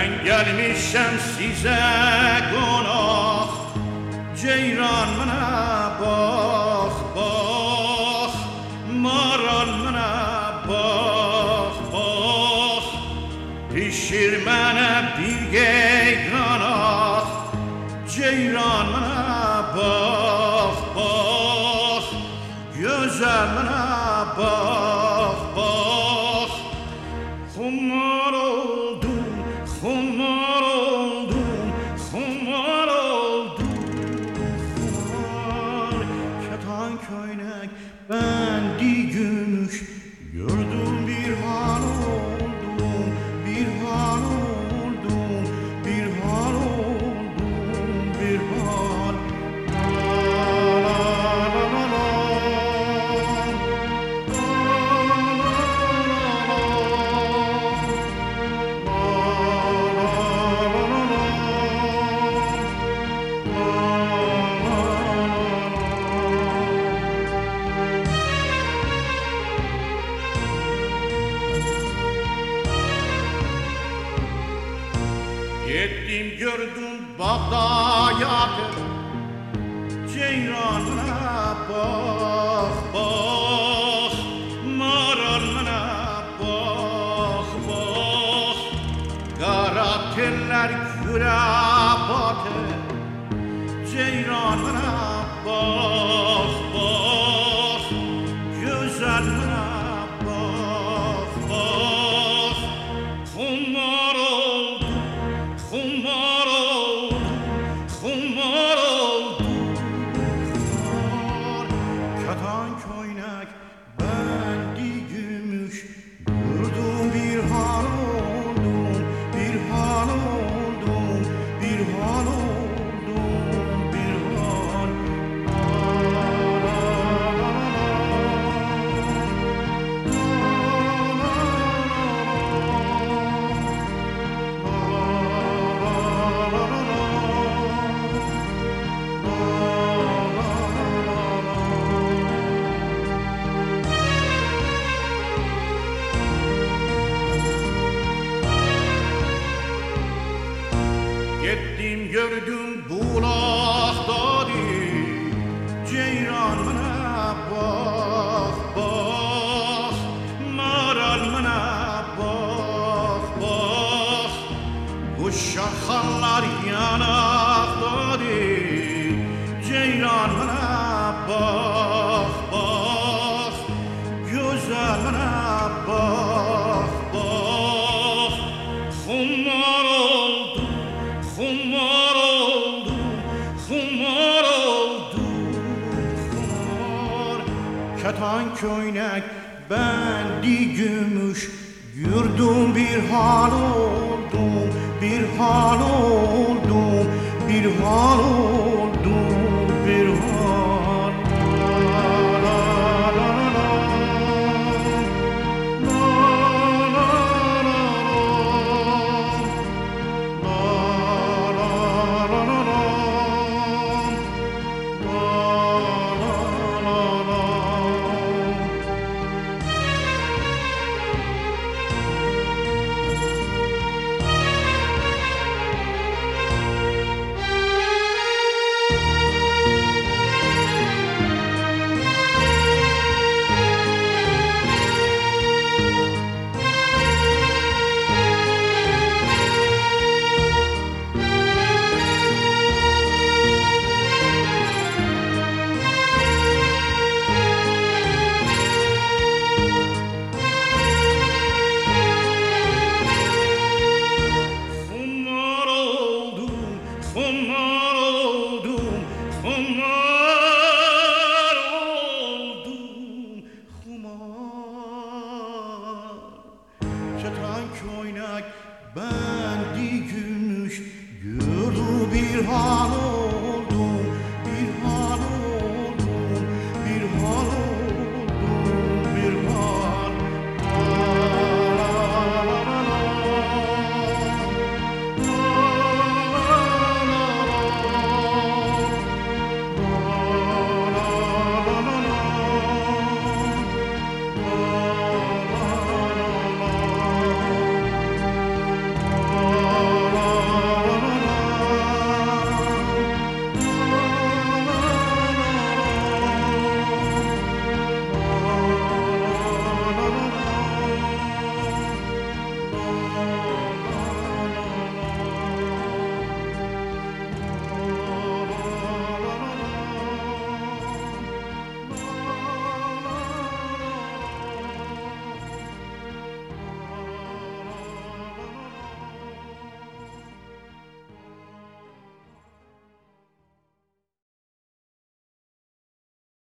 Ben gelmişim size konak, ceyran bana bak bak, maral bana bak bak. Pişir bana bir geyranak, ceyran bana bak bak, güzel bana bak bak. Humar oldum, humar oldum, humar oldum, humar. Keten köynek bendi gümüş, gördüm bir hal oldum, bir hal oldum, bir hal oldum, bir hal. Gittim gördüm Bağdat'ı, ceyranına bak bak, maralına bak bak. Kara teller küre batı, ceyranına bak bak, güzeline bak bak. Humar oldum, humar oldum, humar oldum, humar. Keten köynek bendi gümüş, gördüm bir hal oldum, bir hal oldum, bir hal oldum, bir hal. Gittim gördüm bulaktadır, ceyranına bak bak, maralına bak bak. Uşaklar yanaktadır, ceyranına bak bak, güzeline bak bak. Humar oldum, humar oldum, humar oldum, humar. Keten köynek bendi gümüş, gördüm bir hal oldum, bir hal oldum, bir hal oldum.